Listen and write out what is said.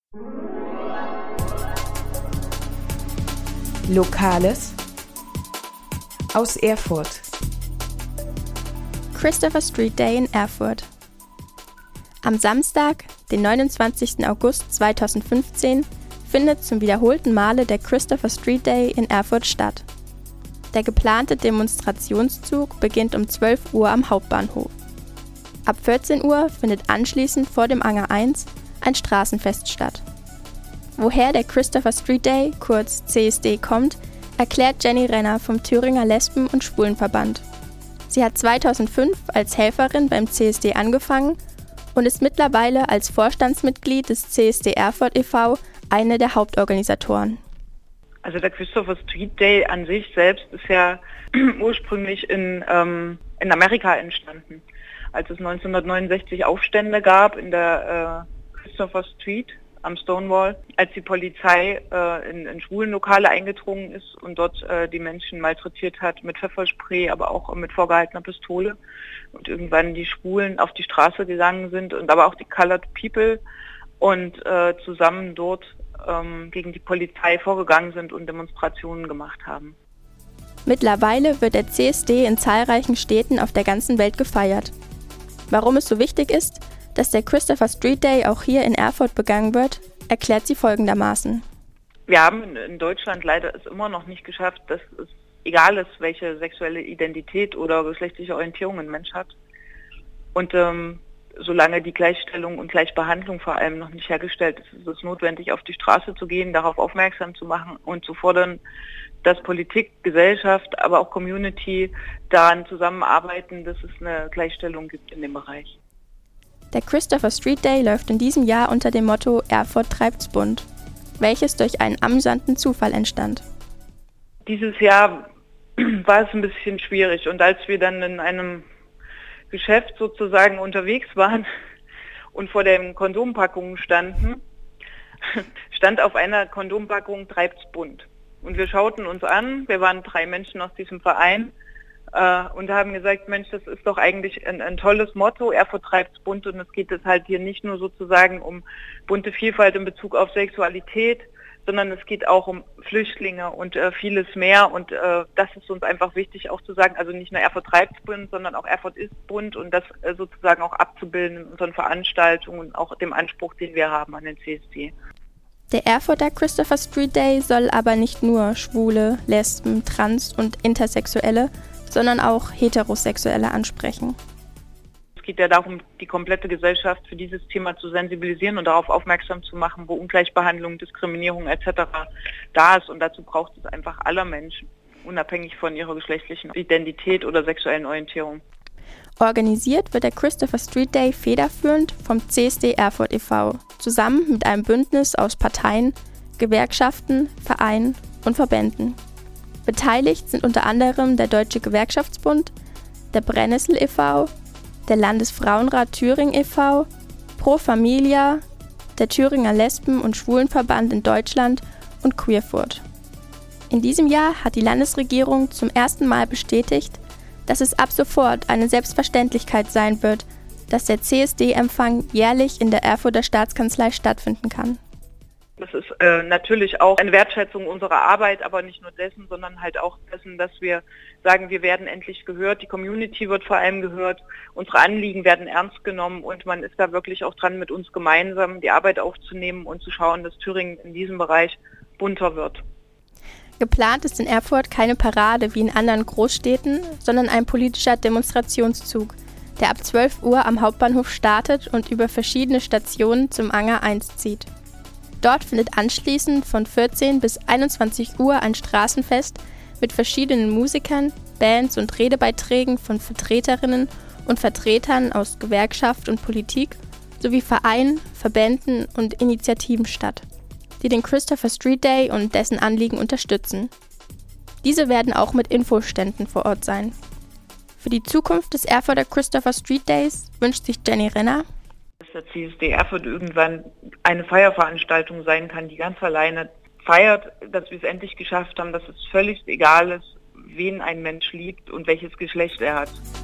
Lokales aus Erfurt. Christopher Street Day in Erfurt. Am Samstag, den 29. August 2015, findet zum wiederholten Male der Christopher Street Day in Erfurt statt. Der geplante Demonstrationszug beginnt um 12 Uhr am Hauptbahnhof. Ab 14 Uhr findet anschließend vor dem Anger 1 ein Straßenfest statt. Woher der Christopher Street Day, kurz CSD, kommt, erklärt Jenny Renner vom Thüringer Lesben- und Schwulenverband. Sie hat 2005 als Helferin beim CSD angefangen und ist mittlerweile als Vorstandsmitglied des CSD Erfurt e.V. eine der Hauptorganisatoren. Also der Christopher Street Day an sich selbst ist ja ursprünglich in Amerika entstanden. Als es 1969 Aufstände gab in der Christopher Street am Stonewall, als die Polizei in Schwulenlokale eingedrungen ist und dort die Menschen malträtiert hat mit Pfefferspray, aber auch mit vorgehaltener Pistole und irgendwann die Schwulen auf die Straße gegangen sind und aber auch die Colored People und zusammen dort gegen die Polizei vorgegangen sind und Demonstrationen gemacht haben. Mittlerweile wird der CSD in zahlreichen Städten auf der ganzen Welt gefeiert. Warum es so wichtig ist, dass der Christopher Street Day auch hier in Erfurt begangen wird, erklärt sie folgendermaßen. Wir haben in Deutschland leider es immer noch nicht geschafft, dass es egal ist, welche sexuelle Identität oder geschlechtliche Orientierung ein Mensch hat. Und solange die Gleichstellung und Gleichbehandlung vor allem noch nicht hergestellt ist, ist es notwendig, auf die Straße zu gehen, darauf aufmerksam zu machen und zu fordern, dass Politik, Gesellschaft, aber auch Community daran zusammenarbeiten, dass es eine Gleichstellung gibt in dem Bereich. Der Christopher Street Day läuft in diesem Jahr unter dem Motto Erfurt treibt's bunt, welches durch einen amüsanten Zufall entstand. Dieses Jahr war es ein bisschen schwierig und als wir dann in einem Geschäft sozusagen unterwegs waren und vor den Kondompackungen standen, stand auf einer Kondompackung treibt's bunt. Und wir schauten uns an, wir waren 3 Menschen aus diesem Verein und haben gesagt, Mensch, das ist doch eigentlich ein tolles Motto, Erfurt treibt's bunt und es geht jetzt halt hier nicht nur sozusagen um bunte Vielfalt in Bezug auf Sexualität, sondern es geht auch um Flüchtlinge und vieles mehr und das ist uns einfach wichtig auch zu sagen, also nicht nur Erfurt treibt's bunt, sondern auch Erfurt ist bunt und das sozusagen auch abzubilden in unseren Veranstaltungen und auch dem Anspruch, den wir haben an den CSD. Der Erfurter Christopher Street Day soll aber nicht nur Schwule, Lesben, Trans- und Intersexuelle, sondern auch Heterosexuelle ansprechen. Es geht ja darum, die komplette Gesellschaft für dieses Thema zu sensibilisieren und darauf aufmerksam zu machen, wo Ungleichbehandlung, Diskriminierung etc. da ist. Und dazu braucht es einfach aller Menschen, unabhängig von ihrer geschlechtlichen Identität oder sexuellen Orientierung. Organisiert wird der Christopher Street Day federführend vom CSD Erfurt e.V. zusammen mit einem Bündnis aus Parteien, Gewerkschaften, Vereinen und Verbänden. Beteiligt sind unter anderem der Deutsche Gewerkschaftsbund, der Brennnessel e.V., der Landesfrauenrat Thüringen e.V., Pro Familia, der Thüringer Lesben- und Schwulenverband in Deutschland und Queerfurt. In diesem Jahr hat die Landesregierung zum ersten Mal bestätigt, dass es ab sofort eine Selbstverständlichkeit sein wird, dass der CSD-Empfang jährlich in der Erfurter Staatskanzlei stattfinden kann. Das ist natürlich auch eine Wertschätzung unserer Arbeit, aber nicht nur dessen, sondern halt auch dessen, dass wir sagen, wir werden endlich gehört, die Community wird vor allem gehört, unsere Anliegen werden ernst genommen und man ist da wirklich auch dran, mit uns gemeinsam die Arbeit aufzunehmen und zu schauen, dass Thüringen in diesem Bereich bunter wird. Geplant ist in Erfurt keine Parade wie in anderen Großstädten, sondern ein politischer Demonstrationszug, der ab 12 Uhr am Hauptbahnhof startet und über verschiedene Stationen zum Anger 1 zieht. Dort findet anschließend von 14 bis 21 Uhr ein Straßenfest mit verschiedenen Musikern, Bands und Redebeiträgen von Vertreterinnen und Vertretern aus Gewerkschaft und Politik sowie Vereinen, Verbänden und Initiativen statt, die den Christopher Street Day und dessen Anliegen unterstützen. Diese werden auch mit Infoständen vor Ort sein. Für die Zukunft des Erfurter Christopher Street Days wünscht sich Jenny Renner, dass der CSD Erfurt irgendwann eine Feierveranstaltung sein kann, die ganz alleine feiert, dass wir es endlich geschafft haben, dass es völlig egal ist, wen ein Mensch liebt und welches Geschlecht er hat.